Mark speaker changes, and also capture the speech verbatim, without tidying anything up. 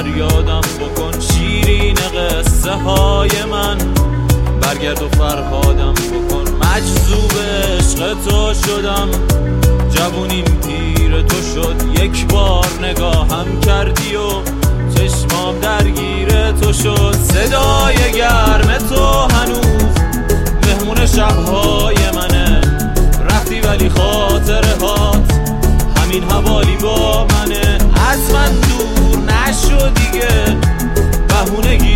Speaker 1: فریادم بکن شیرین قصه های من، برگرد و فرهادم بکن. مجذوب عشق تو شدم، جوونیم پیر تو شد. یک بار نگاهم کردی و چشمام درگیر تو شد. صدای گرم تو هنوز مهمون شبهای منه، رفتی ولی خاطره هات همین حوالی با منه. از من دور نشو دیگه، بهونه